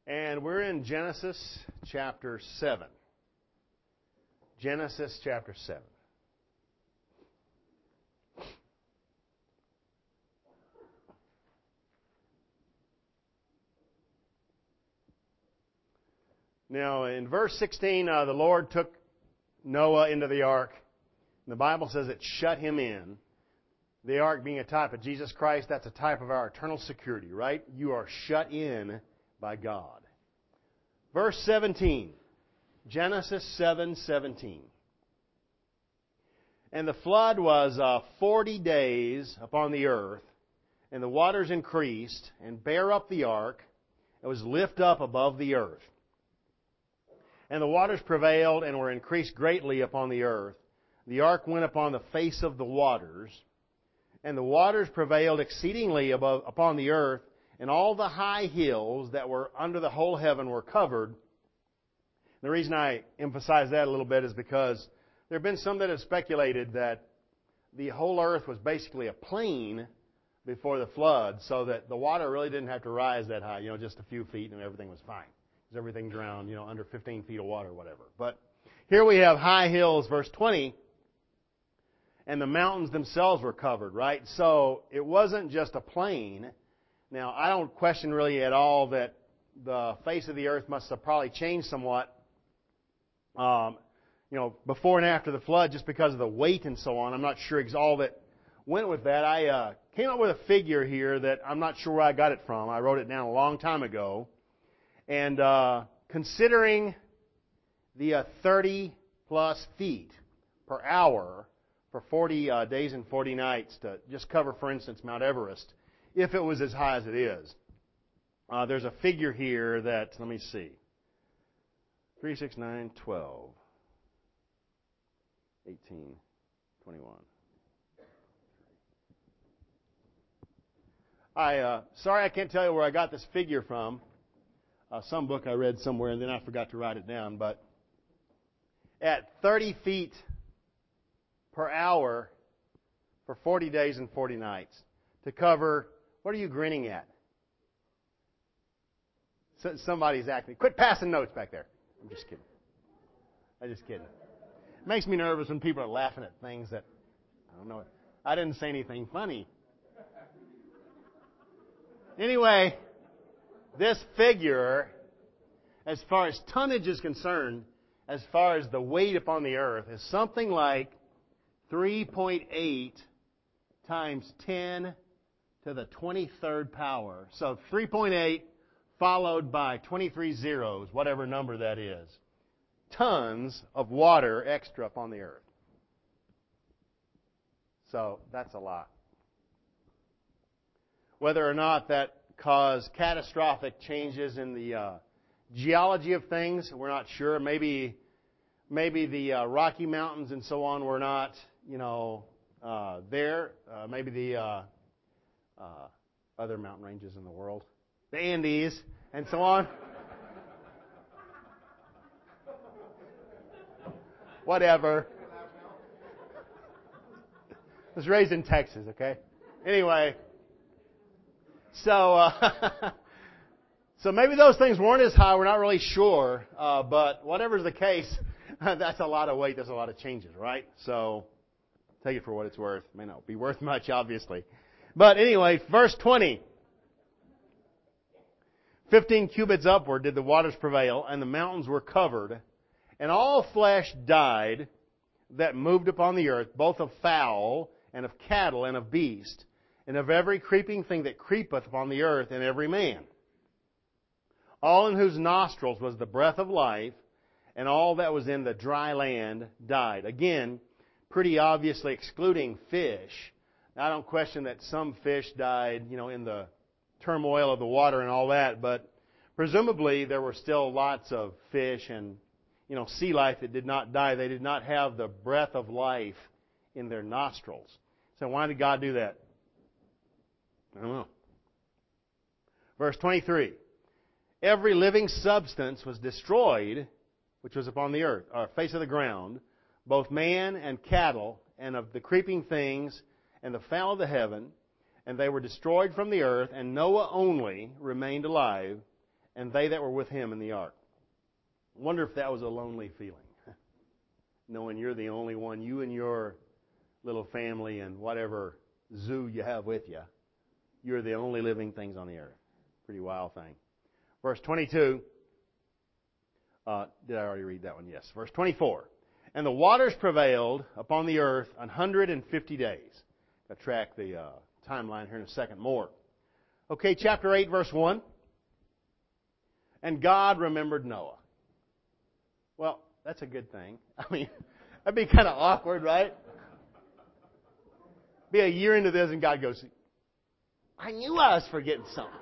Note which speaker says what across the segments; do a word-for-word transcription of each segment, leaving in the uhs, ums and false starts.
Speaker 1: And we're in Genesis chapter seven. Genesis chapter seven. Now, in verse sixteen, uh, the Lord took Noah into the ark. And the Bible says it shut him in. The ark being a type of Jesus Christ, that's a type of our eternal security, right? You are shut in by God. Verse seventeen, Genesis seven seventeen. And the flood was uh, forty days upon the earth, and the waters increased, and bare up the ark, and was lift up above the earth. And the waters prevailed, and were increased greatly upon the earth. The ark went upon the face of the waters, and the waters prevailed exceedingly above, upon the earth, and all the high hills that were under the whole heaven were covered. The reason I emphasize that a little bit is because there have been some that have speculated that the whole earth was basically a plain before the flood, so that the water really didn't have to rise that high, you know, just a few feet, and everything was fine. Because everything drowned, you know, under fifteen feet of water or whatever. But here we have high hills, verse twenty, and the mountains themselves were covered, right? So it wasn't just a plain. Now, I don't question really at all that the face of the earth must have probably changed somewhat, um, you know, before and after the flood, just because of the weight and so on. I'm not sure all that went with that. I uh, came up with a figure here that I'm not sure where I got it from. I wrote it down a long time ago. And uh, considering the uh, thirty plus feet per hour for forty uh, days and forty nights to just cover, for instance, Mount Everest, if it was as high as it is, uh, there's a figure here that, let me see, three, six, nine, twelve, eighteen, twenty-one. I uh, sorry I can't tell you where I got this figure from. Uh, some book I read somewhere, and then I forgot to write it down. But at thirty feet per hour for forty days and forty nights to cover, what are you grinning at? So, somebody's acting. Quit passing notes back there. I'm just kidding. I'm just kidding. It makes me nervous when people are laughing at things that, I don't know. I didn't say anything funny. Anyway, this figure, as far as tonnage is concerned, as far as the weight upon the earth, is something like three point eight times ten to the twenty-third power. So three point eight followed by twenty-three zeros, whatever number that is. Tons of water extra upon the earth. So that's a lot. Whether or not that caused catastrophic changes in the uh, geology of things, we're not sure. Maybe, maybe the uh, Rocky Mountains and so on were not, you know, uh, there. Uh, maybe the uh, uh, other mountain ranges in the world, the Andes, and so on. Whatever. I was raised in Texas, okay? Anyway. So, uh, so maybe those things weren't as high. We're not really sure. Uh, but whatever's the case, that's a lot of weight. That's a lot of changes, right? So, take it for what it's worth. It may not be worth much, obviously. But anyway, verse twenty. Fifteen cubits upward did the waters prevail, and the mountains were covered, and all flesh died that moved upon the earth, both of fowl and of cattle and of beast, and of every creeping thing that creepeth upon the earth, and every man. All in whose nostrils was the breath of life, and all that was in the dry land died. Again, pretty obviously excluding fish. Now, I don't question that some fish died, you know, in the turmoil of the water and all that, but presumably there were still lots of fish and, you know, sea life that did not die. They did not have the breath of life in their nostrils. So why did God do that? I don't know. Verse twenty-three. Every living substance was destroyed, which was upon the earth, or face of the ground, both man and cattle, and of the creeping things, and the fowl of the heaven, and they were destroyed from the earth, and Noah only remained alive, and they that were with him in the ark. I wonder if that was a lonely feeling, knowing you're the only one, you and your little family and whatever zoo you have with you, you're the only living things on the earth. Pretty wild thing. Verse twenty-two. Uh, did I already read that one? Yes. Verse twenty-four. And the waters prevailed upon the earth one hundred fifty days. I'll track the uh, timeline here in a second more. Okay, chapter eight, verse one. And God remembered Noah. Well, that's a good thing. I mean, that'd be kind of awkward, right? Be a year into this and God goes, I knew I was forgetting something.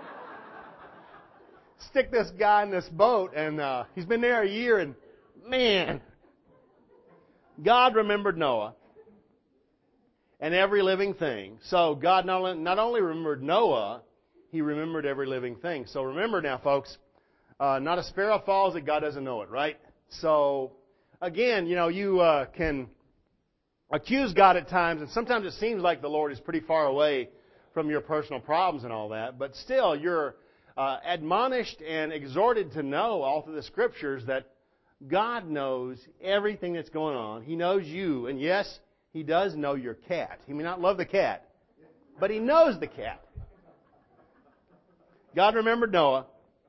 Speaker 1: Stick this guy in this boat, and uh, he's been there a year, and man, God remembered Noah and every living thing. So God not only, not only remembered Noah, He remembered every living thing. So remember now, folks, uh, not a sparrow falls that God doesn't know it, right? So again, you know, you uh, can accuse God at times, and sometimes it seems like the Lord is pretty far away from your personal problems and all that, but still you're uh, admonished and exhorted to know all through the Scriptures that God knows everything that's going on. He knows you, and yes, He does know your cat. He may not love the cat, but He knows the cat. God remembered Noah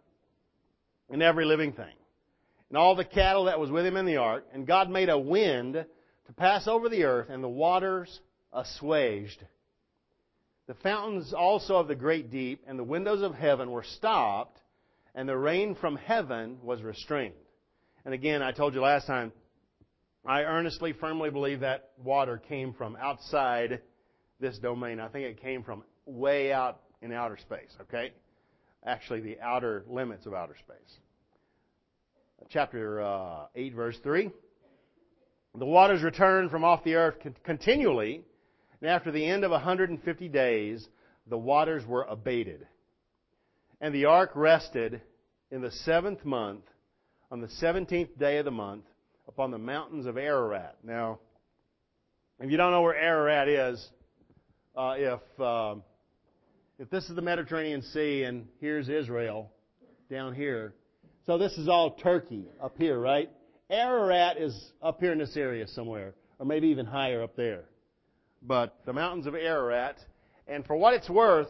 Speaker 1: and every living thing, and all the cattle that was with him in the ark, and God made a wind to pass over the earth, and the waters assuaged. The fountains also of the great deep and the windows of heaven were stopped, and the rain from heaven was restrained. And again, I told you last time, I earnestly, firmly believe that water came from outside this domain. I think it came from way out in outer space, okay? Actually, the outer limits of outer space. Chapter uh, eight, verse three. The waters returned from off the earth continually, and after the end of one hundred fifty days, the waters were abated. And the ark rested in the seventh month, on the seventeenth day of the month, upon the mountains of Ararat. Now, if you don't know where Ararat is, uh, if uh, if this is the Mediterranean Sea and here's Israel down here, so this is all Turkey up here, right? Ararat is up here in this area somewhere, or maybe even higher up there. But the mountains of Ararat, and for what it's worth,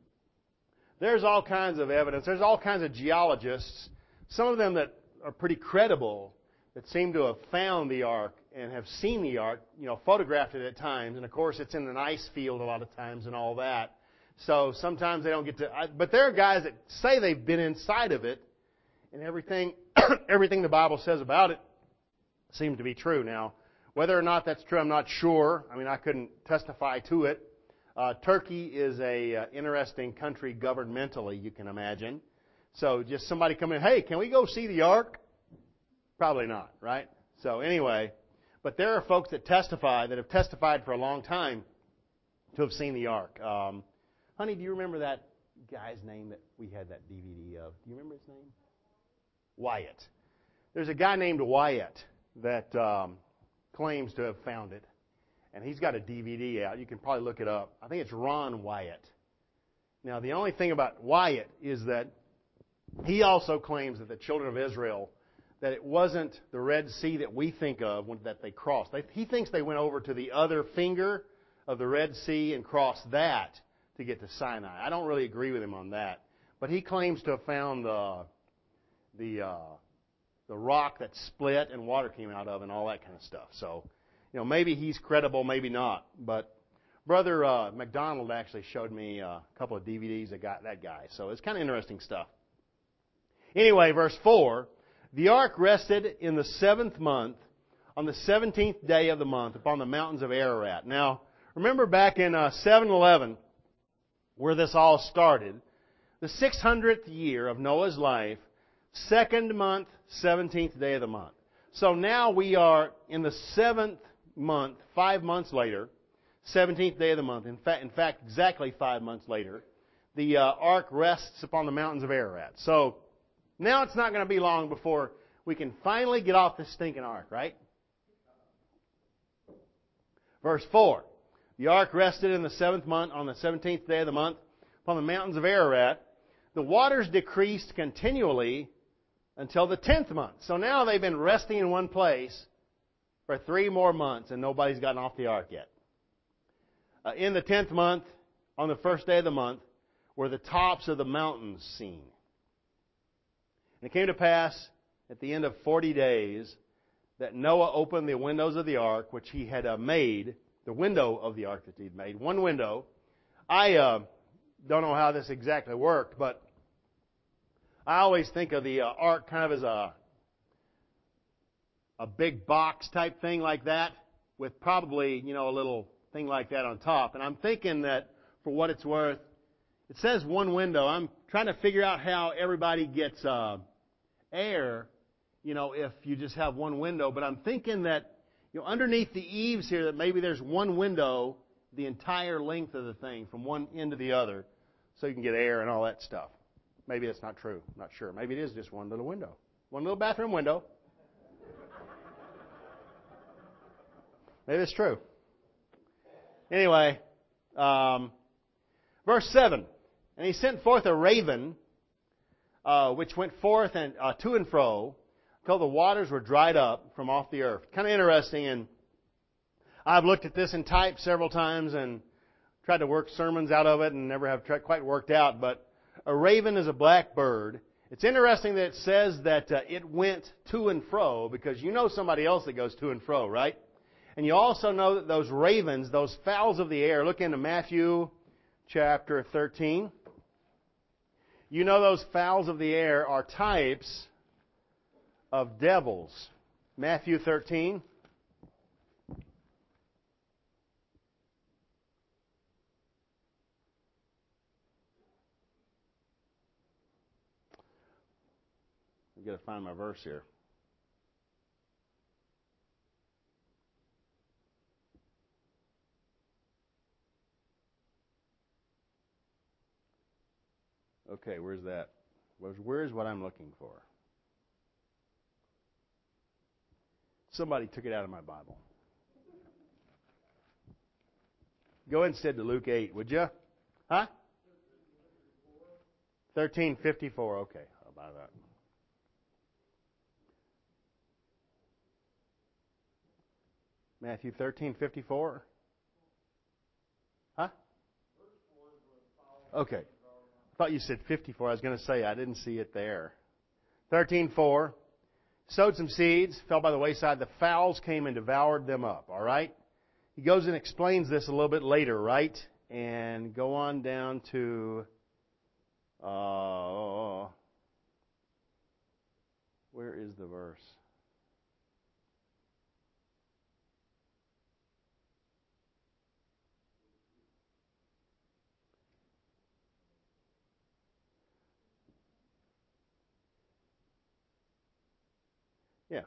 Speaker 1: there's all kinds of evidence. There's all kinds of geologists, some of them that are pretty credible, that seem to have found the ark and have seen the ark, you know, photographed it at times. And of course, it's in an ice field a lot of times and all that. So sometimes they don't get to, but there are guys that say they've been inside of it, and everything, everything the Bible says about it seems to be true. Now, whether or not that's true, I'm not sure. I mean, I couldn't testify to it. Uh, Turkey is a uh, interesting country governmentally, you can imagine. So just somebody come in, hey, can we go see the ark? Probably not, right? So anyway, but there are folks that testify, that have testified for a long time to have seen the ark. Um, honey, do you remember that guy's name that we had that D V D of? Do you remember his name? Wyatt. There's a guy named Wyatt that um, claims to have found it. And he's got a D V D out. You can probably look it up. I think it's Ron Wyatt. Now, the only thing about Wyatt is that he also claims that the children of Israel, that it wasn't the Red Sea that we think of when, that they crossed. They, he thinks they went over to the other finger of the Red Sea and crossed that to get to Sinai. I don't really agree with him on that. But he claims to have found the the uh, the rock that split and water came out of and all that kind of stuff. So, you know, maybe he's credible, maybe not. But Brother uh, McDonald actually showed me a couple of D V Ds that got that guy. So it's kind of interesting stuff. Anyway, verse four. The ark rested in the seventh month, on the seventeenth day of the month, upon the mountains of Ararat. Now, remember back in uh, seven eleven, where this all started, the six hundredth year of Noah's life, second month, seventeenth day of the month. So now we are in the seventh month, five months later, seventeenth day of the month. In fact, in fact, exactly five months later, the uh, ark rests upon the mountains of Ararat. So now it's not going to be long before we can finally get off this stinking ark, right? Verse four. The ark rested in the seventh month on the seventeenth day of the month upon the mountains of Ararat. the waters decreased continually until the tenth month. So now they've been resting in one place for three more months, and nobody's gotten off the ark yet. Uh, in the tenth month, on the first day of the month, were the tops of the mountains seen. And it came to pass at the end of forty days that Noah opened the windows of the ark, which he had uh, made, the window of the ark that he'd made, one window. I uh, don't know how this exactly worked, but I always think of the uh, ark kind of as a a big box type thing like that, with probably, you know, a little thing like that on top. And I'm thinking that, for what it's worth, it says one window. I'm trying to figure out how everybody gets uh, air, you know, if you just have one window. But I'm thinking that, you know, underneath the eaves here, that maybe there's one window the entire length of the thing, from one end to the other, so you can get air and all that stuff. Maybe that's not true. I'm not sure. Maybe it is just one little window. One little bathroom window. Maybe it's true. Anyway, um, verse seven. And he sent forth a raven, uh, which went forth and uh, to and fro, until the waters were dried up from off the earth. Kind of interesting, and I've looked at this in type several times and tried to work sermons out of it and never have quite worked out, but a raven is a black bird. It's interesting that it says that uh, it went to and fro, because you know somebody else that goes to and fro, right? And you also know that those ravens, those fowls of the air, look into Matthew chapter thirteen. You know those fowls of the air are types of devils. Matthew thirteen. I've got to find my verse here. Okay, where's that? Where's what I'm looking for? Somebody took it out of my Bible. Go instead to Luke eight, would you? Huh? thirteen fifty-four. Okay, how about that? Matthew thirteen fifty-four. Huh? Okay. I thought you said fifty-four. I was going to say I didn't see it there. thirteen four. Sowed some seeds, fell by the wayside. The fowls came and devoured them up. All right? He goes and explains this a little bit later, right? And go on down to... Uh, where is the verse? Yeah.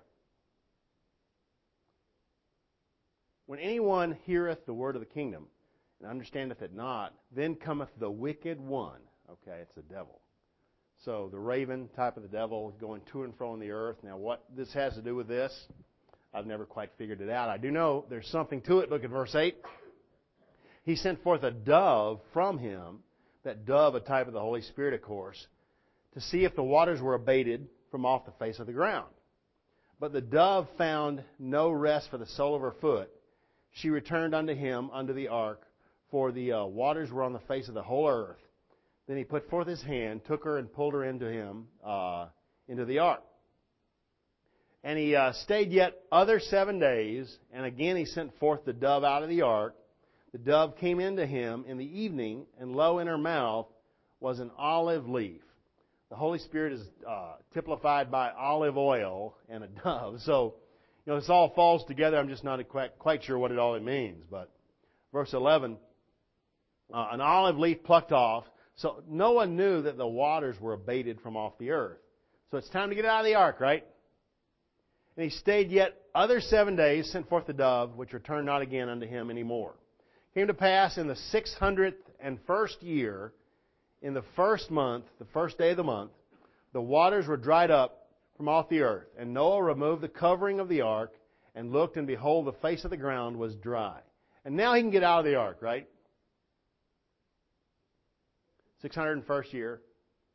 Speaker 1: When anyone heareth the word of the kingdom and understandeth it not, then cometh the wicked one. Okay, it's the devil. So the raven type of the devil going to and fro on the earth. Now what this has to do with this, I've never quite figured it out. I do know there's something to it. Look at verse eight. He sent forth a dove from him, that dove a type of the Holy Spirit, of course, to see if the waters were abated from off the face of the ground. But the dove found no rest for the sole of her foot. She returned unto him, unto the ark, for the uh, waters were on the face of the whole earth. Then he put forth his hand, took her, and pulled her into him, uh, into the ark. And he uh, stayed yet other seven days, and again he sent forth the dove out of the ark. The dove came into him in the evening, and lo, in her mouth was an olive leaf. The Holy Spirit is uh, typified by olive oil and a dove. So, you know, this all falls together. I'm just not quite, quite sure what it all means. But verse eleven, uh, an olive leaf plucked off. So Noah knew that the waters were abated from off the earth. So it's time to get out of the ark, right? And he stayed yet other seven days, sent forth the dove, which returned not again unto him any more. Came to pass in the six hundredth and first year, in the first month, the first day of the month, the waters were dried up from off the earth. And Noah removed the covering of the ark, and looked, and behold, the face of the ground was dry. And now he can get out of the ark, right? six hundred first year.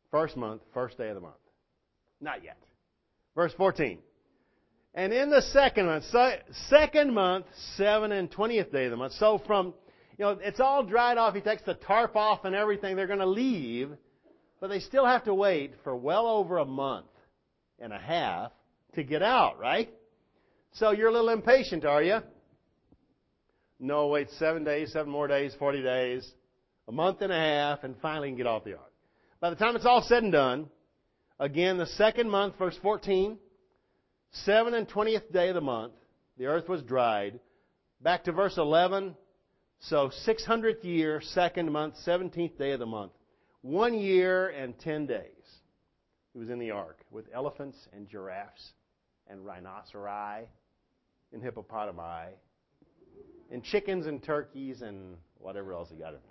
Speaker 1: First month, first day of the month. Not yet. Verse fourteen. And in the second month, so, second month, seven and twentieth day of the month. So from, you know, it's all dried off. He takes the tarp off and everything. They're going to leave, but they still have to wait for well over a month and a half to get out, right? So you're a little impatient, are you? No, wait seven days, seven more days, forty days, a month and a half, and finally you can get off the ark. By the time it's all said and done, again, the second month, verse fourteen, seven and twentieth day of the month, the earth was dried. Back to verse eleven, so six hundredth year, second month, seventeenth day of the month. One year and ten days. He was in the ark with elephants and giraffes and rhinoceri and hippopotami and chickens and turkeys and whatever else he got in there.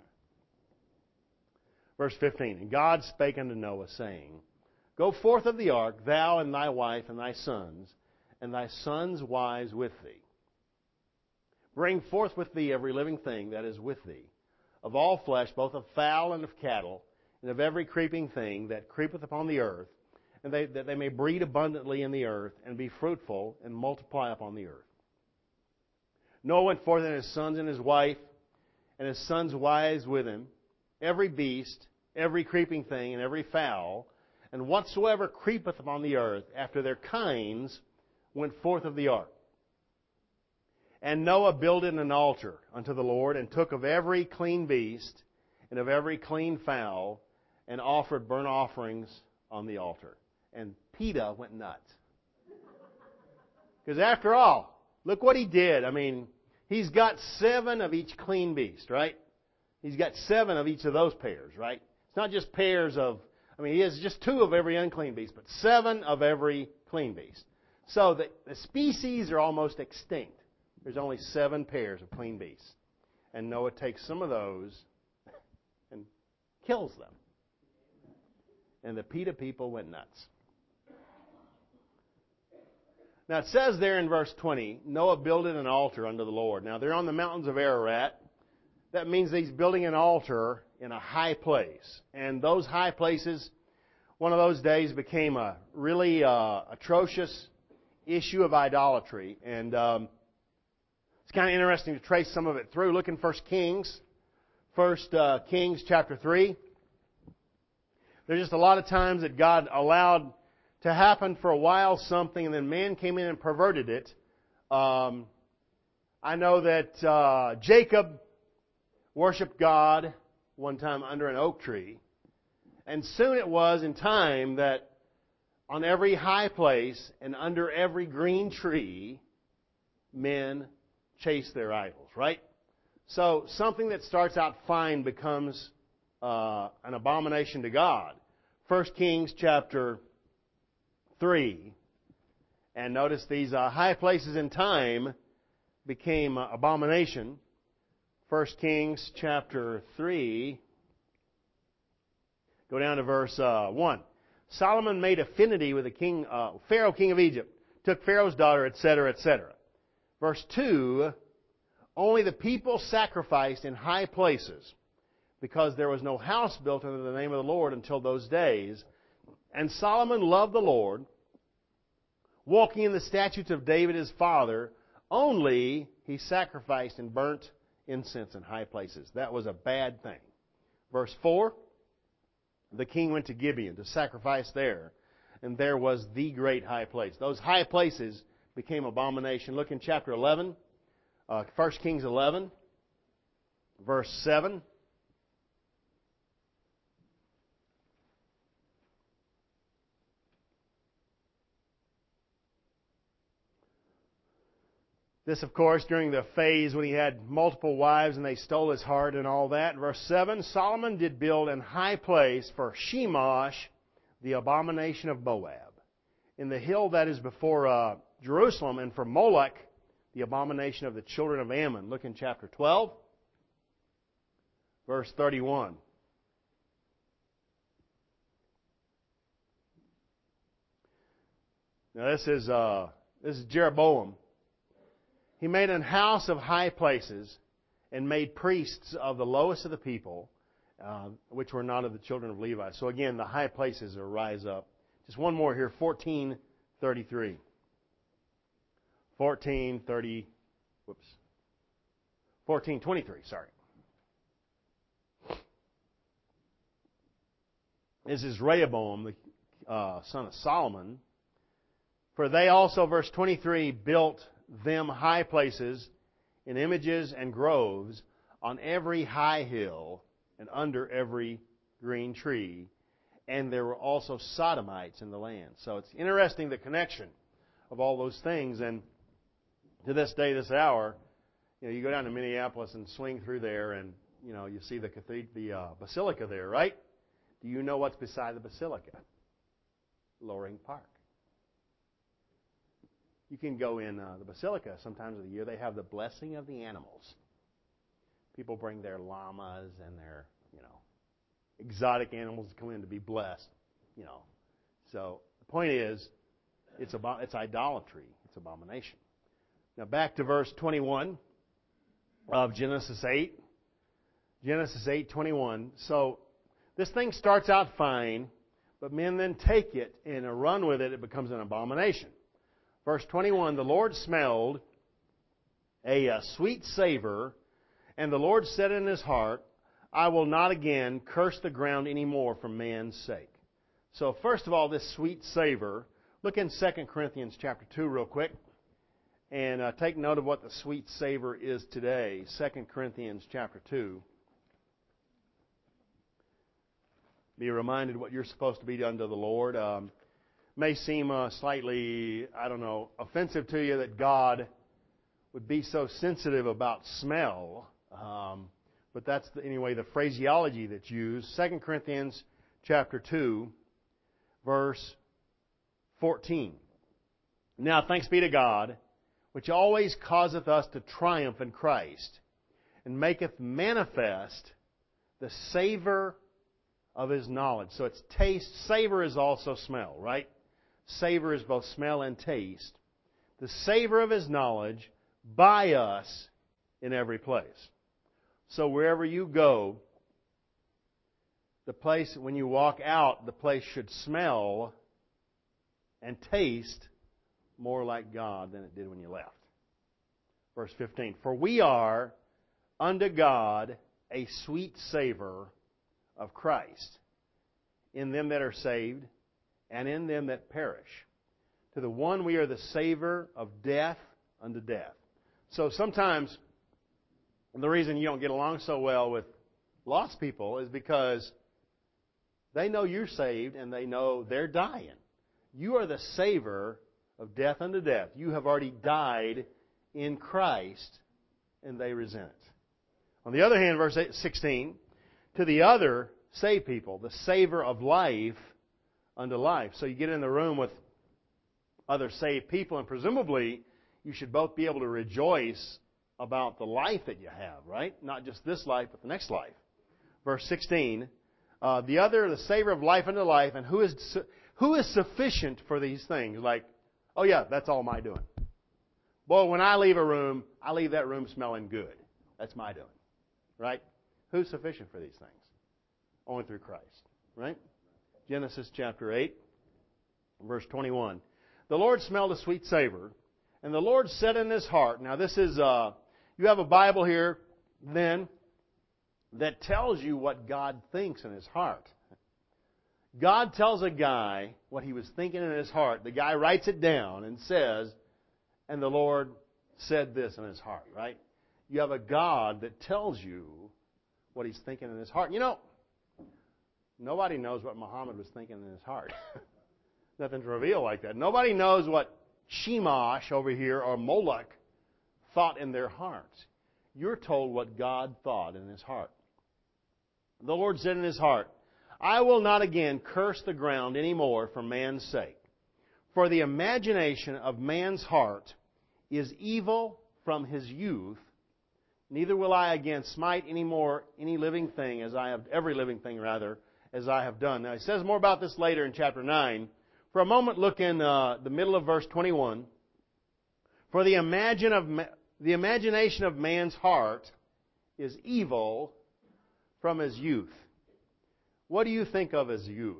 Speaker 1: Verse fifteen, and God spake unto Noah, saying, Go forth of the ark, thou and thy wife and thy sons, and thy sons' wives with thee. Bring forth with thee every living thing that is with thee, of all flesh, both of fowl and of cattle, and of every creeping thing that creepeth upon the earth, and they, that they may breed abundantly in the earth, and be fruitful, and multiply upon the earth. Noah went forth, and his sons and his wife, and his sons' wives with him, every beast, every creeping thing, and every fowl, and whatsoever creepeth upon the earth, after their kinds, went forth of the ark. And Noah builded an altar unto the Lord, and took of every clean beast, and of every clean fowl, and offered burnt offerings on the altar. And PETA went nuts. Because after all, look what he did. I mean, he's got seven of each clean beast, right? He's got seven of each of those pairs, right? It's not just pairs of, I mean, he has just two of every unclean beast, but seven of every clean beast. So the, the species are almost extinct. There's only seven pairs of clean beasts. And Noah takes some of those and kills them. And the PETA people went nuts. Now it says there in verse twenty, Noah builded an altar unto the Lord. Now they're on the mountains of Ararat. That means that he's building an altar in a high place. And those high places, one of those days became a really uh, atrocious issue of idolatry. And um, it's kind of interesting to trace some of it through. Look in First Kings. First uh, Kings chapter three. There's just a lot of times that God allowed to happen for a while something, and then man came in and perverted it. Um, I know that uh, Jacob worshiped God one time under an oak tree. And soon it was in time that on every high place and under every green tree, men chase their idols, right? So something that starts out fine becomes uh, an abomination to God. First Kings chapter three. And notice these uh, high places in time became uh, abomination. First Kings chapter three. Go down to verse uh, one. Solomon made affinity with the king, uh, Pharaoh, king of Egypt, took Pharaoh's daughter, et cetera, et cetera. Verse two, only the people sacrificed in high places, because there was no house built under the name of the Lord until those days. And Solomon loved the Lord, walking in the statutes of David his father, only he sacrificed and burnt incense in high places. That was a bad thing. Verse four, the king went to Gibeon to sacrifice there, and there was the great high place. Those high places became abomination. Look in chapter eleven, uh, First Kings eleven, verse seven. This, of course, during the phase when he had multiple wives and they stole his heart and all that. Verse seven, Solomon did build an high place for Shemosh, the abomination of Moab, in the hill that is before uh, Jerusalem, and for Molech, the abomination of the children of Ammon. Look in chapter twelve, verse thirty-one. Now this is uh, this is Jeroboam. He made an house of high places and made priests of the lowest of the people uh, which were not of the children of Levi. So again, the high places are rise up. Just one more here, fourteen thirty-three. fourteen thirty, whoops. fourteen twenty-three, sorry. This is Rehoboam, the uh, son of Solomon. For they also, verse twenty-three, built them high places in images and groves on every high hill and under every green tree. And there were also sodomites in the land. So it's interesting the connection of all those things. And to this day, this hour, you know, you go down to Minneapolis and swing through there, and you know you see the cathedral, the uh, basilica there, right? Do you know what's beside the basilica? Loring Park. You can go in uh, the basilica sometimes of the year. They have the blessing of the animals. People bring their llamas and their, you know, exotic animals to come in to be blessed. You know, so the point is, it's about it's idolatry. It's abomination. Now back to verse twenty-one of Genesis eight. Genesis eight twenty-one. So this thing starts out fine, but men then take it and run with it. It becomes an abomination. Verse twenty-one, the Lord smelled a, a sweet savor, and the Lord said in his heart, I will not again curse the ground anymore for man's sake. So first of all, this sweet savor, look in Second Corinthians chapter two real quick, and uh, take note of what the sweet savor is today. Second Corinthians chapter two. Be reminded what you're supposed to be unto the Lord. Um, may seem uh, slightly, I don't know, offensive to you that God would be so sensitive about smell. Um, but that's, the, anyway, the phraseology that's used. Second Corinthians chapter two, verse fourteen. Now thanks be to God, which always causeth us to triumph in Christ, and maketh manifest the savor of His knowledge. So it's taste. Savor is also smell, right? Savor is both smell and taste. The savor of His knowledge by us in every place. So wherever you go, the place, when you walk out, the place should smell and taste more like God than it did when you left. Verse fifteen, for we are unto God a sweet savor of Christ in them that are saved and in them that perish. To the one we are the savor of death unto death. So sometimes the reason you don't get along so well with lost people is because they know you're saved and they know they're dying. You are the savor of death unto death. You have already died in Christ, and they resent it. On the other hand, verse sixteen, to the other saved people, the savor of life unto life. So you get in the room with other saved people, and presumably you should both be able to rejoice about the life that you have, right? Not just this life, but the next life. Verse sixteen, uh, the other, the savor of life unto life, and who is su- who is sufficient for these things? Like, oh yeah, that's all my doing. Boy, when I leave a room, I leave that room smelling good. That's my doing, right? Who's sufficient for these things? Only through Christ, right? Genesis chapter eight, verse twenty-one. The Lord smelled a sweet savor, and the Lord said in his heart. Now this is, uh, you have a Bible here then that tells you what God thinks in his heart. God tells a guy what he was thinking in his heart. The guy writes it down and says, and the Lord said this in his heart, right? You have a God that tells you what he's thinking in his heart. You know, nobody knows what Muhammad was thinking in his heart. Nothing's revealed like that. Nobody knows what Shemash over here or Moloch thought in their hearts. You're told what God thought in his heart. The Lord said in his heart, I will not again curse the ground any more for man's sake. For the imagination of man's heart is evil from his youth. Neither will I again smite any more any living thing as I have, every living thing rather, as I have done. Now he says more about this later in chapter nine. For a moment, look in uh, the middle of verse twenty-one. For the imagine of ma- the imagination of man's heart is evil from his youth. what do you think of as youth?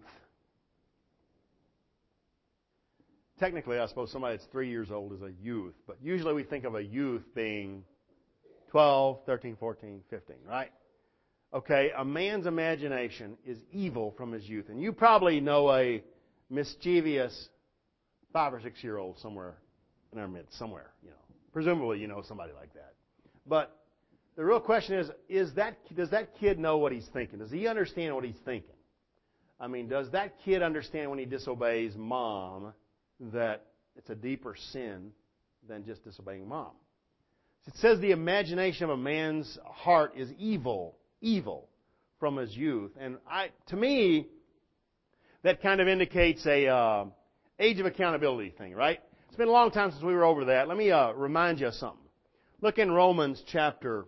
Speaker 1: Technically, I suppose somebody that's three years old is a youth, but usually we think of a youth being twelve, thirteen, fourteen, fifteen, right? Okay, a man's imagination is evil from his youth. And you probably know a mischievous five or six year old somewhere in our midst, somewhere, you know. Presumably you know somebody like that. But the real question is, is that does that kid know what he's thinking? Does he understand what he's thinking? I mean, does that kid understand when he disobeys mom that it's a deeper sin than just disobeying mom? It says the imagination of a man's heart is evil, evil from his youth. And I, to me, that kind of indicates a uh, age of accountability thing, right? It's been a long time since we were over that. Let me uh, remind you of something. Look in Romans chapter,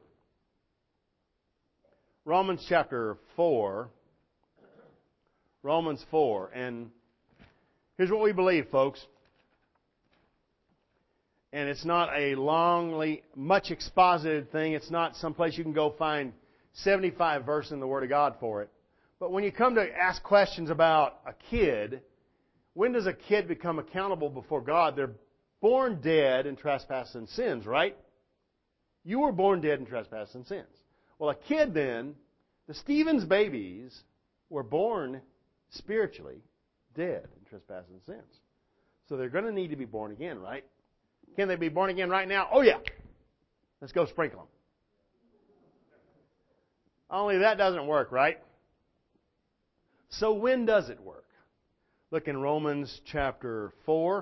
Speaker 1: Romans chapter four. Romans four. And here's what we believe, folks. And it's not a longly, much exposited thing. It's not someplace you can go find seventy-five verses in the Word of God for it. But when you come to ask questions about a kid, when does a kid become accountable before God? They're born dead in trespasses and sins, right? You were born dead in trespasses and sins. Well, a kid then, the Stevens babies were born spiritually dead in trespasses and sins. So they're going to need to be born again, right? Can they be born again right now? Oh, yeah. Let's go sprinkle them. Only that doesn't work, right? So when does it work? Look in Romans chapter four.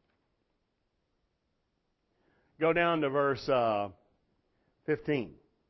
Speaker 1: Go down to verse uh, fifteen.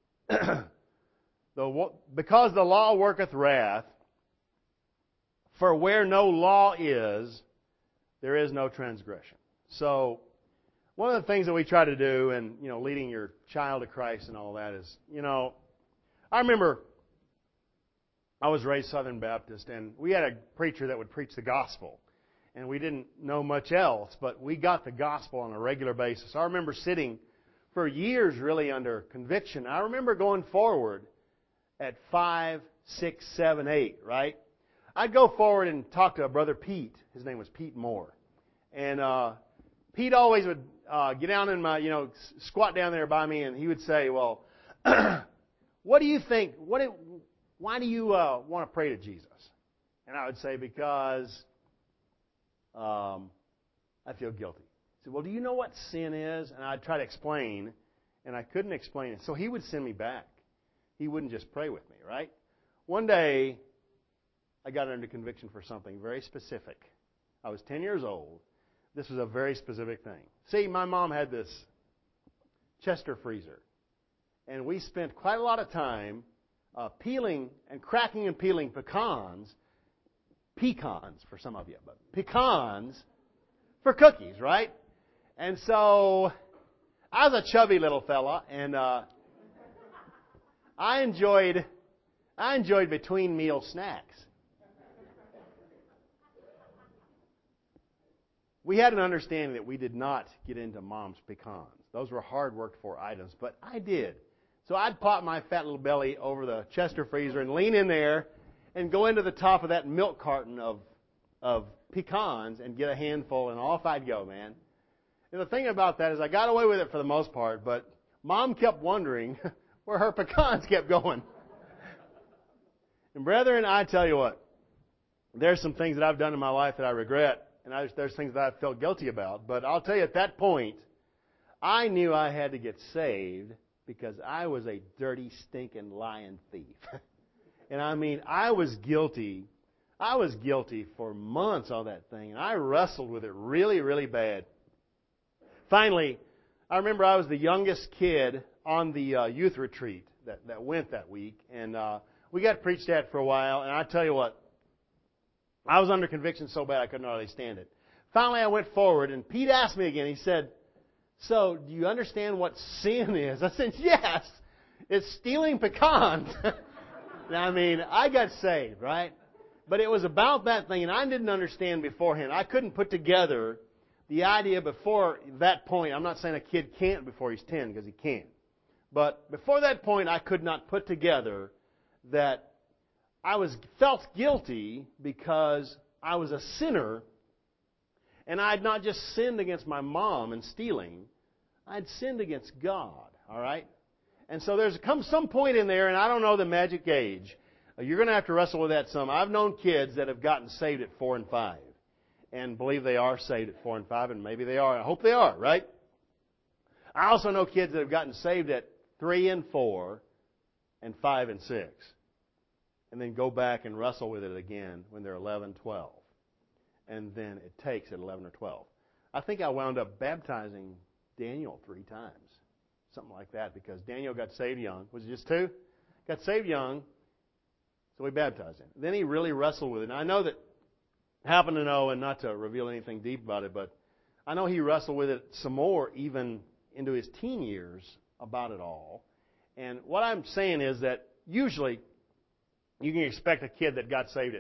Speaker 1: the, because the law worketh wrath, for where no law is, there is no transgression. So, one of the things that we try to do in, you know, leading your child to Christ and all that is, you know, I remember I was raised Southern Baptist, and we had a preacher that would preach the gospel. And we didn't know much else, but we got the gospel on a regular basis. I remember sitting for years really under conviction. I remember going forward at five, six, seven, eight, right? I'd go forward and talk to a brother Pete. His name was Pete Moore. And uh, Pete always would uh, get down in my, you know, squat down there by me, and he would say, well, what do you think, what it, why do you uh, want to pray to Jesus? And I would say, because um, I feel guilty. He said, well, do you know what sin is? And I'd try to explain, and I couldn't explain it. So he would send me back. He wouldn't just pray with me, right? One day, I got under conviction for something very specific. I was ten years old. This was a very specific thing. See, my mom had this Chester freezer. And we spent quite a lot of time uh, peeling and cracking and peeling pecans, pecans for some of you, but pecans for cookies, right? And so I was a chubby little fella, and uh, I enjoyed I enjoyed between meal snacks. We had an understanding that we did not get into Mom's pecans. Those were hard worked for items, but I did. So I'd pop my fat little belly over the Chester freezer and lean in there and go into the top of that milk carton of of pecans and get a handful, and off I'd go, man. And the thing about that is I got away with it for the most part, but Mom kept wondering where her pecans kept going. And brethren, I tell you what, there's some things that I've done in my life that I regret, and I, there's things that I felt guilty about. But I'll tell you, at that point, I knew I had to get saved because I was a dirty, stinking, lying thief. And I mean, I was guilty. I was guilty for months on that thing, and I wrestled with it really, really bad. Finally, I remember I was the youngest kid on the uh, youth retreat that, that went that week, and uh, we got preached at for a while, and I tell you what, I was under conviction so bad I couldn't hardly stand it. Finally, I went forward, and Pete asked me again. He said, so, do you understand what sin is? I said, yes, it's stealing pecans. I mean, I got saved, right? But it was about that thing, and I didn't understand beforehand. I couldn't put together the idea before that point. I'm not saying a kid can't before he's ten, because he can. But before that point, I could not put together that I was felt guilty because I was a sinner, and I had not just sinned against my mom in stealing, I had sinned against God, all right? And so there's come some point in there, and I don't know the magic age. You're going to have to wrestle with that some. I've known kids that have gotten saved at four and five, and believe they are saved at four and five, and maybe they are. I hope they are, right? I also know kids that have gotten saved at three and four, and five and six, and then go back and wrestle with it again when they're eleven, twelve, and then it takes at eleven or twelve. I think I wound up baptizing Daniel three times, something like that, because Daniel got saved young. Was it just two? Got saved young, so we baptized him. Then he really wrestled with it. And I know that, happen to know, and not to reveal anything deep about it, but I know he wrestled with it some more even into his teen years about it all. And what I'm saying is that usually you can expect a kid that got saved at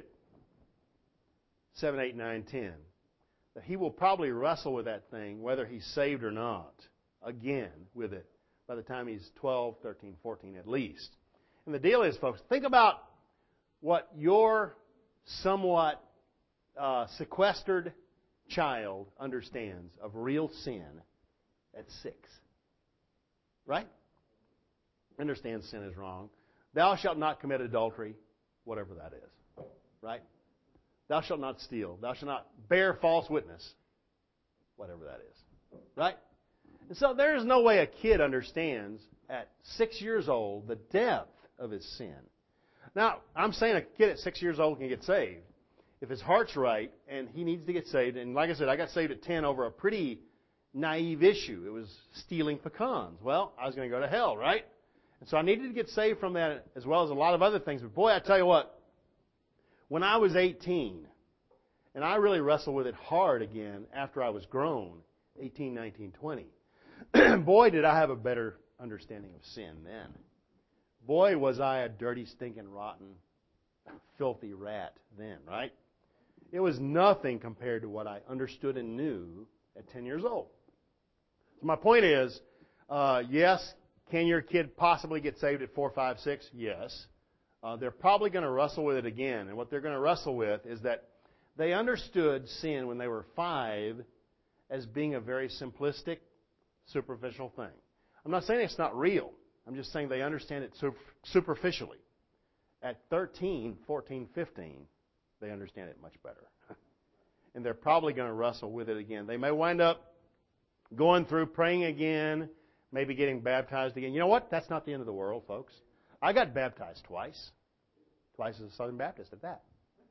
Speaker 1: seven, eight, nine, ten, that he will probably wrestle with that thing, whether he's saved or not, again with it by the time he's twelve, thirteen, fourteen at least. And the deal is, folks, think about what your somewhat uh, sequestered child understands of real sin at six. Right? Understands sin is wrong. Thou shalt not commit adultery, whatever that is. Right? Thou shalt not steal. Thou shalt not bear false witness, whatever that is. Right? And so there is no way a kid understands at six years old the depth of his sin. Now, I'm saying a kid at six years old can get saved if his heart's right and he needs to get saved. And like I said, I got saved at ten over a pretty naive issue. It was stealing pecans. Well, I was going to go to hell, right? And so I needed to get saved from that as well as a lot of other things. But boy, I tell you what, when I was eighteen, and I really wrestled with it hard again after I was grown, eighteen, nineteen, twenty, boy, did I have a better understanding of sin then. Boy, was I a dirty, stinking, rotten, filthy rat then, right? It was nothing compared to what I understood and knew at ten years old. So my point is, uh, yes, can your kid possibly get saved at four, five, six? Yes. Uh, they're probably going to wrestle with it again. And what they're going to wrestle with is that they understood sin when they were five as being a very simplistic, superficial thing. I'm not saying it's not real. I'm just saying they understand it superficially. At thirteen, fourteen, fifteen, they understand it much better. And they're probably going to wrestle with it again. They may wind up going through, praying again, maybe getting baptized again. You know what? That's not the end of the world, folks. I got baptized twice. Twice as a Southern Baptist at that.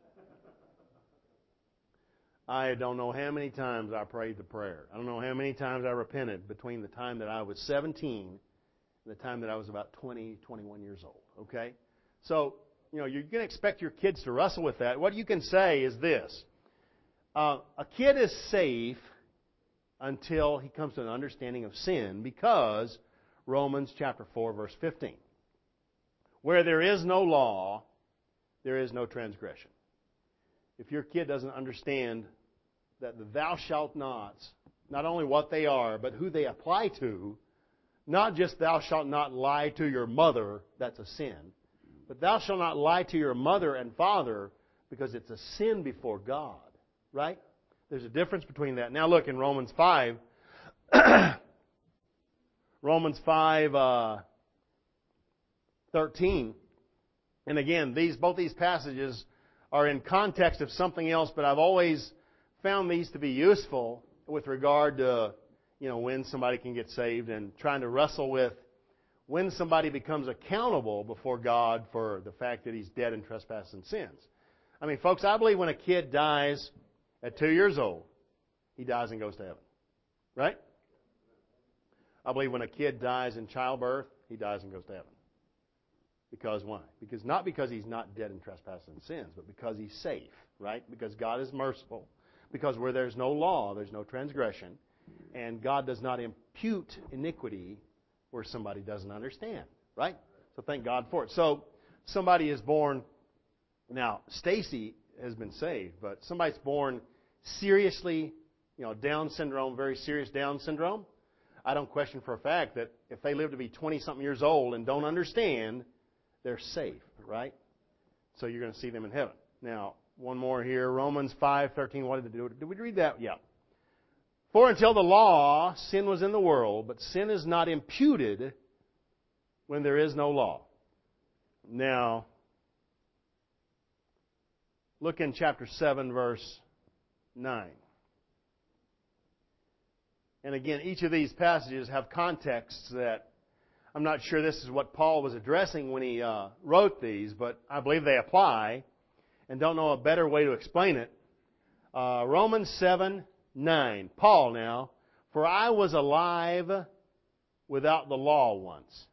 Speaker 1: I don't know how many times I prayed the prayer. I don't know how many times I repented between the time that I was seventeen and the time that I was about twenty, twenty-one years old. Okay? So, you know, you're going to expect your kids to wrestle with that. What you can say is this. Uh, a kid is safe until he comes to an understanding of sin, because Romans chapter four, verse fifteen. Where there is no law, there is no transgression. If your kid doesn't understand that the thou shalt nots, not only what they are, but who they apply to, not just thou shalt not lie to your mother, that's a sin, but thou shalt not lie to your mother and father, because it's a sin before God. Right? There's a difference between that. Now look in Romans five. Romans five, uh, thirteen. And again, these both these passages are in context of something else, but I've always found these to be useful with regard to, you know, when somebody can get saved and trying to wrestle with when somebody becomes accountable before God for the fact that he's dead in trespasses and sins. I mean, folks, I believe when a kid dies at two years old, he dies and goes to heaven. Right? I believe when a kid dies in childbirth, he dies and goes to heaven. Because why? Because not because he's not dead in trespasses and sins, but because he's safe. Right? Because God is merciful. Because where there's no law, there's no transgression. And God does not impute iniquity where somebody doesn't understand. Right? So thank God for it. So somebody is born. Now, Stacy has been saved, but somebody's born seriously, you know, Down syndrome, very serious Down syndrome. I don't question for a fact that if they live to be twenty-something years old and don't understand, they're safe, right? So you're going to see them in heaven. Now, one more here. Romans five thirteen. What did it do? Did we read that? Yeah. For until the law, sin was in the world, but sin is not imputed when there is no law. Now, look in chapter seven, verse nine. And again, each of these passages have contexts that I'm not sure this is what Paul was addressing when he uh, wrote these, but I believe they apply and don't know a better way to explain it. Uh, Romans seven nine. Paul now. For I was alive without the law once.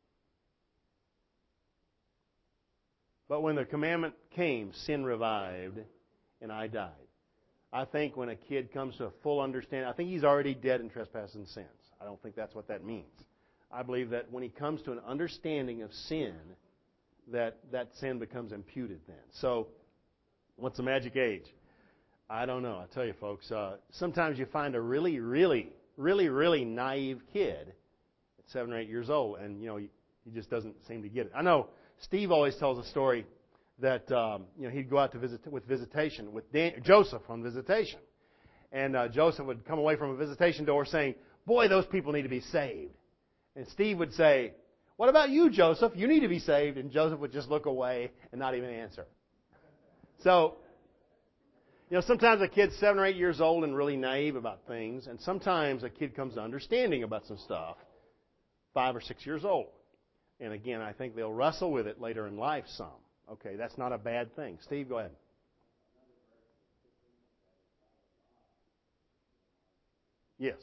Speaker 1: But when the commandment came, sin revived, and I died. I think when a kid comes to a full understanding, I think he's already dead in trespasses and sins. I don't think that's what that means. I believe that when he comes to an understanding of sin, that that sin becomes imputed then. So, what's the magic age? I don't know. I tell you, folks, uh, sometimes you find a really, really, really, really naive kid at seven or eight years old, and you know he, he just doesn't seem to get it. I know Steve always tells a story that um, you know he'd go out to visit with visitation with Dan, Joseph on visitation, and uh, Joseph would come away from a visitation door saying, "Boy, those people need to be saved." And Steve would say, "What about you, Joseph? You need to be saved." And Joseph would just look away and not even answer. So, you know, sometimes a kid's seven or eight years old and really naive about things, and sometimes a kid comes to understanding about some stuff five or six years old. And again, I think they'll wrestle with it later in life some. Okay, that's not a bad thing. Steve, go ahead. Yes.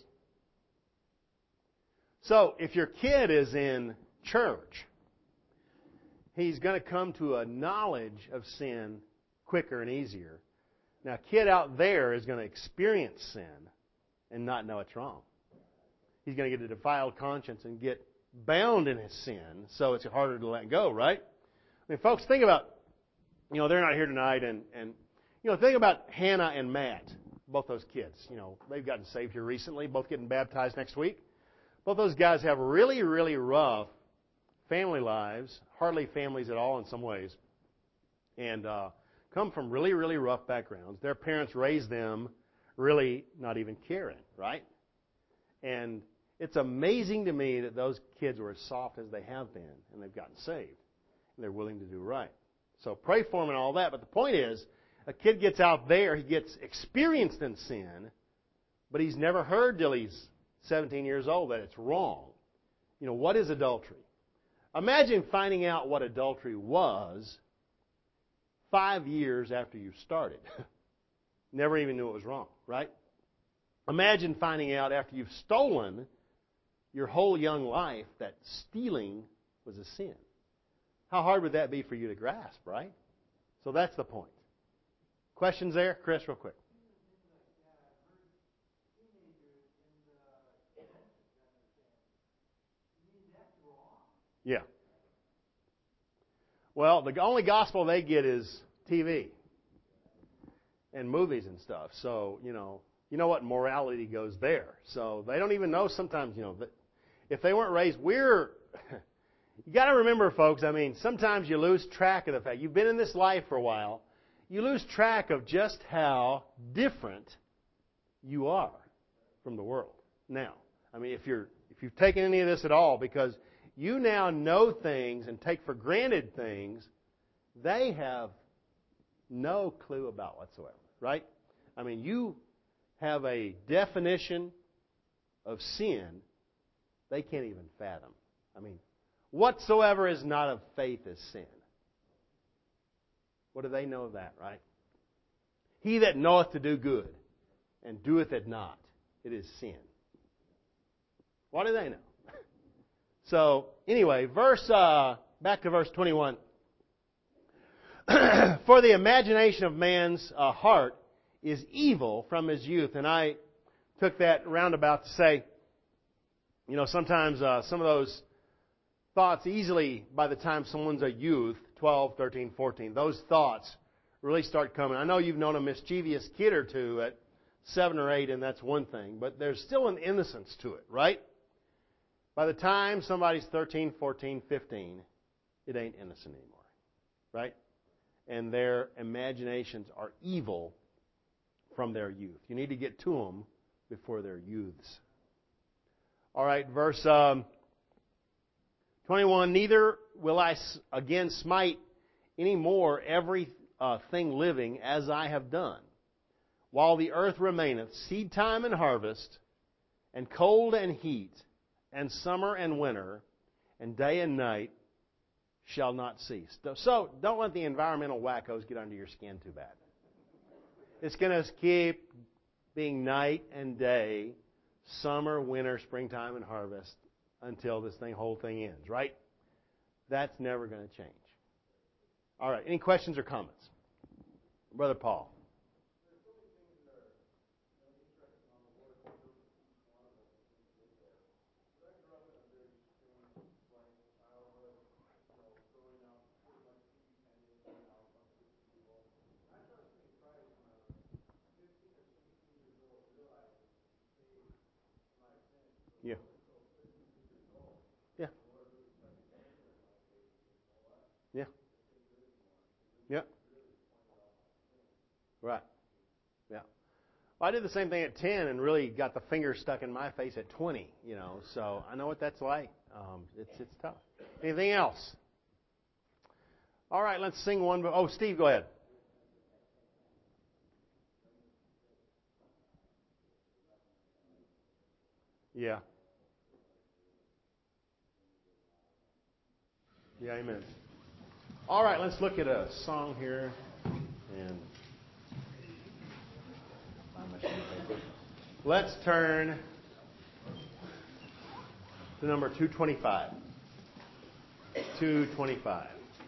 Speaker 1: So, if your kid is in church, he's going to come to a knowledge of sin quicker and easier. Now, a kid out there is going to experience sin and not know it's wrong. He's going to get a defiled conscience and get bound in his sin, so it's harder to let go, right? I mean, folks, think about, you know, they're not here tonight, and, and you know, think about Hannah and Matt, both those kids. You know, they've gotten saved here recently, both getting baptized next week. Both those guys have really, really rough family lives, hardly families at all in some ways, and uh, come from really, really rough backgrounds. Their parents raised them really not even caring, right? And it's amazing to me that those kids were as soft as they have been, and they've gotten saved, and they're willing to do right. So pray for them and all that, but the point is, a kid gets out there, he gets experienced in sin, but he's never heard till he's seventeen years old that it's wrong. You know, what is adultery? Imagine finding out what adultery was five years after you started. Never even knew it was wrong, right? Imagine finding out after you've stolen your whole young life that stealing was a sin. How hard would that be for you to grasp, right? So that's the point. Questions there? Chris, real quick. Yeah. Well, the only gospel they get is T V and movies and stuff. So, you know, you know what morality goes there. So they don't even know sometimes, you know, that if they weren't raised, we're, you got to remember, folks, I mean, sometimes you lose track of the fact. You've been in this life for a while. You lose track of just how different you are from the world. Now, I mean, if you're, if you've taken any of this at all, because you now know things and take for granted things they have no clue about whatsoever, right? I mean, you have a definition of sin they can't even fathom. I mean, whatsoever is not of faith is sin. What do they know of that, right? He that knoweth to do good and doeth it not, it is sin. What do they know? So, anyway, verse uh, back to verse twenty-one. For the imagination of man's uh, heart is evil from his youth. And I took that roundabout to say, you know, sometimes uh, some of those thoughts easily, by the time someone's a youth, twelve, thirteen, fourteen, those thoughts really start coming. I know you've known a mischievous kid or two at seven or eight, and that's one thing. But there's still an innocence to it, right? By the time somebody's thirteen, fourteen, fifteen, it ain't innocent anymore, right? and their imaginations are evil from their youth. You need to get to them before they're youths. All right, verse um, twenty-one, neither will I again smite any more every uh, thing living as I have done. While the earth remaineth, seed time and harvest, and cold and heat, and summer and winter, and day and night shall not cease. So don't let the environmental wackos get under your skin too bad. It's going to keep being night and day, summer, winter, springtime, and harvest until this thing, whole thing ends, right? That's never going to change. All right, any questions or comments? Brother Paul. Yeah. Yeah. Yeah. Yeah. Right. Yeah. Well, I did the same thing at ten and really got the finger stuck in my face at twenty, you know, so I know what that's like. Um, it's it's tough. Anything else? All right, let's sing one. Oh, Steve, go ahead. Yeah. Yeah, amen. All right, let's look at a song here. And let's turn to number two twenty-five. two twenty-five.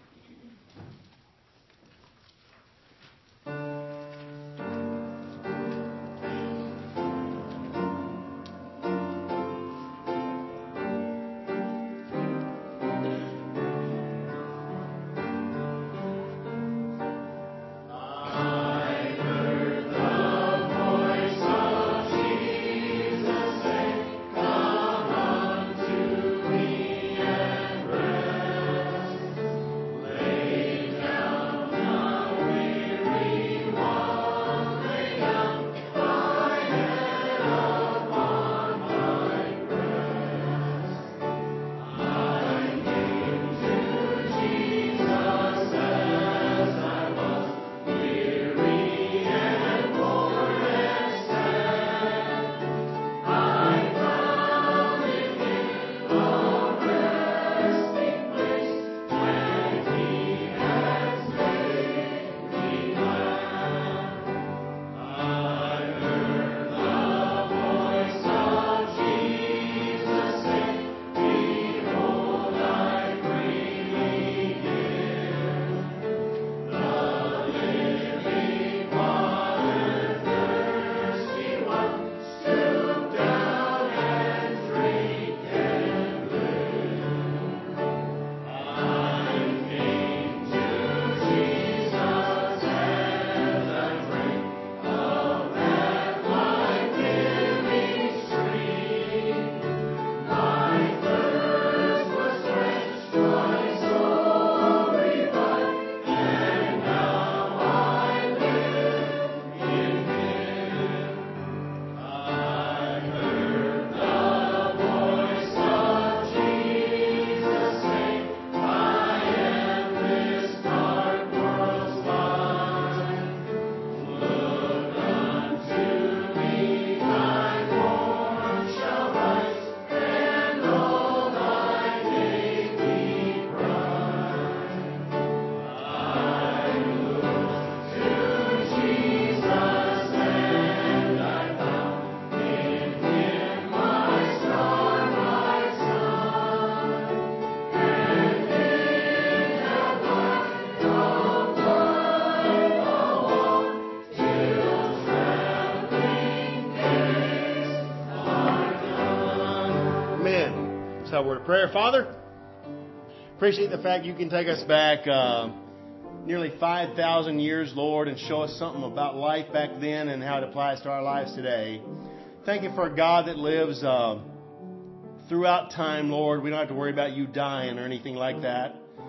Speaker 1: Word of prayer. Father, appreciate the fact you can take us back uh, nearly five thousand years, Lord, and show us something about life back then and how it applies to our lives today. Thank you for a God that lives uh, throughout time, Lord. We don't have to worry about you dying or anything like that.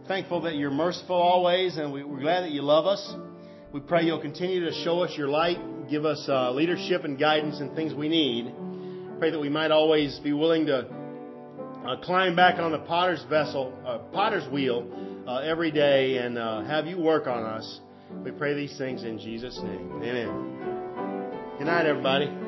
Speaker 1: thankful that you're merciful always, and we, we're glad that you love us. We pray you'll continue to show us your light, give us uh, leadership and guidance and things we need. Pray that we might always be willing to uh, climb back on the potter's vessel, uh, potter's wheel uh, every day and uh, have you work on us. We pray these things in Jesus' name. Amen. Good night, everybody.